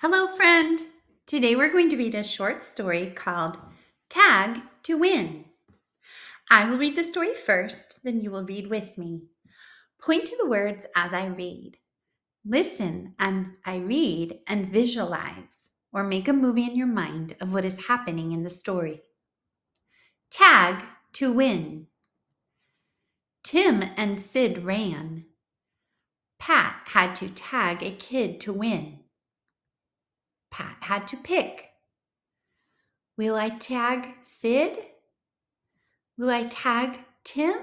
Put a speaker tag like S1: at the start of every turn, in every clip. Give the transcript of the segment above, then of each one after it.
S1: Hello, friend. Today we're going to read a short story called Tag to Win. I will read the story first, then you will read with me. Point to the words as I read. Listen as I read and visualize, or make a movie in your mind of what is happening in the story. Tag to win. Tim and Sid ran. Pat had to tag a kid to win. Pat had to pick. Will I tag Sid? Will I tag Tim?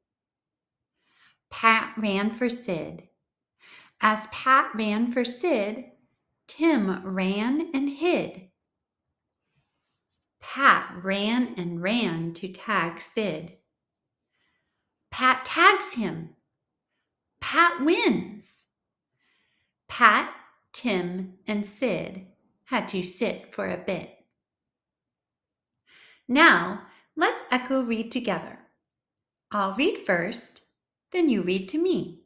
S1: Pat ran for Sid. As Pat ran for Sid, Tim ran and hid. Pat ran and ran to tag Sid. Pat tags him. Pat wins. Pat, Tim, and Sid had to sit for a bit. Now, let's echo read together. I'll read first, then you read to me.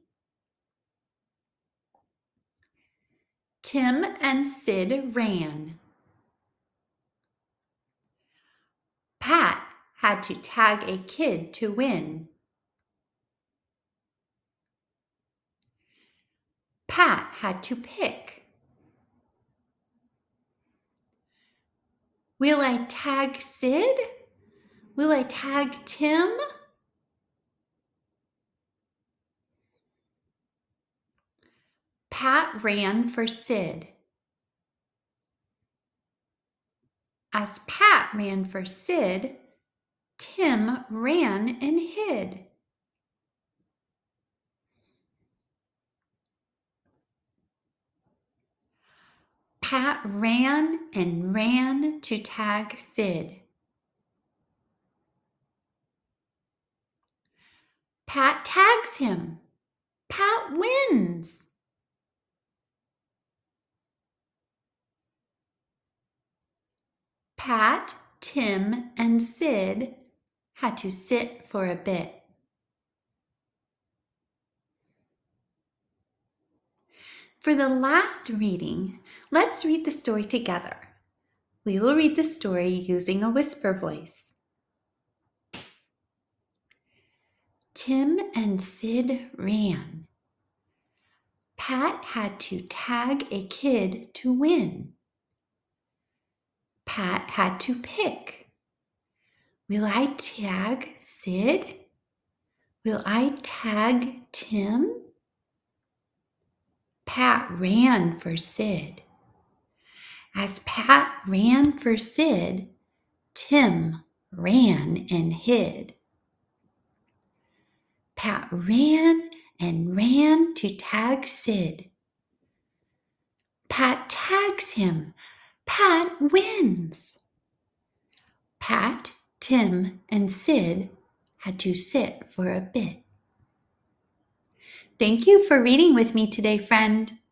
S1: Tim and Sid ran. Pat had to tag a kid to win. Pat had to pick. Will I tag Sid? Will I tag Tim? Pat ran for Sid. As Pat ran for Sid, Tim ran and hid. Pat ran and ran to tag Sid. Pat tags him. Pat wins. Pat, Tim, and Sid had to sit for a bit. For the last reading, let's read the story together. We will read the story using a whisper voice. Tim and Sid ran. Pat had to tag a kid to win. Pat had to pick. Will I tag Sid? Will I tag Tim? Pat ran for Sid. As Pat ran for Sid, Tim ran and hid. Pat ran and ran to tag Sid. Pat tags him. Pat wins. Pat, Tim, and Sid had to sit for a bit. Thank you for reading with me today, friend.